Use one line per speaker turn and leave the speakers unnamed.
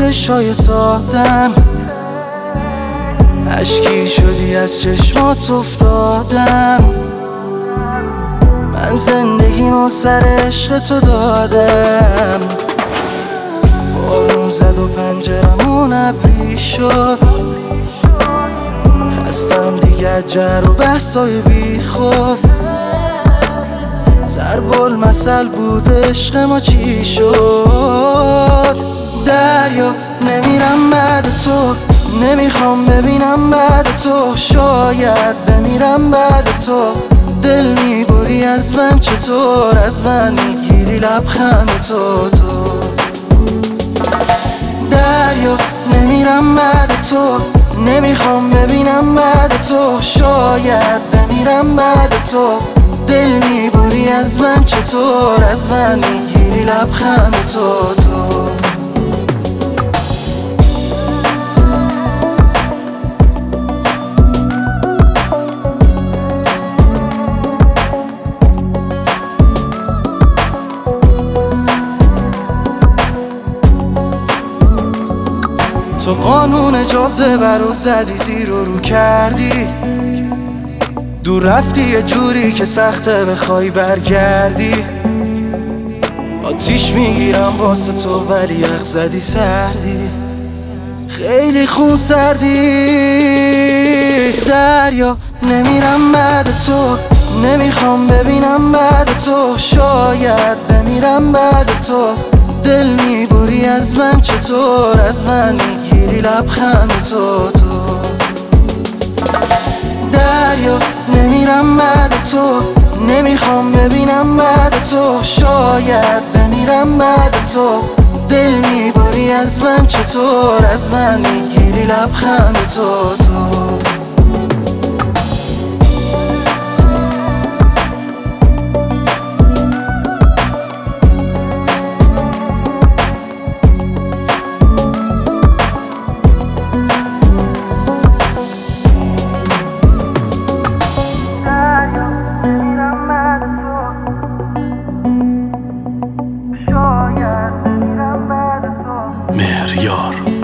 چشای سادم، اشکی شدی از چشمات افتادم. من زندگیمو سر عشق تو دادم. بارون زد و پنجرمون ابری شد، خستم دیگه جر و بحثای بی خود. ضرب المثل بود عشق ما چی شد. دریا نمیرم بعد تو، نمیخوام ببینم بعد تو، شاید بمیرم بعد تو. دل میبری از من چطور، از من میگیری لبخند تو. دریا نمیرم بعد تو، نمیخوام ببینم بعد تو، شاید بمیرم بعد تو. دل میبری از من چطور، از من میگیری لبخند تو. تو قانون جاذبه رو زدی، زیر و رو کردی، دور رفتی یه جوری که سخته بخوای برگردی. آتیش میگیرم واسه تو ولی یخ زدی سردی، خیلی خون سردی. دریا نمیرم بعد تو، نمیخوام ببینم بعد تو، شاید بمیرم بعد تو. دل میبری از من چطور، از من میگیری لبخند تو. دریا نمیرم بعد تو، نمیخوام ببینم بعد تو، شاید بمیرم بعد تو. دل میبری از من چطور، از من میگیری لبخند تو.
مهریار.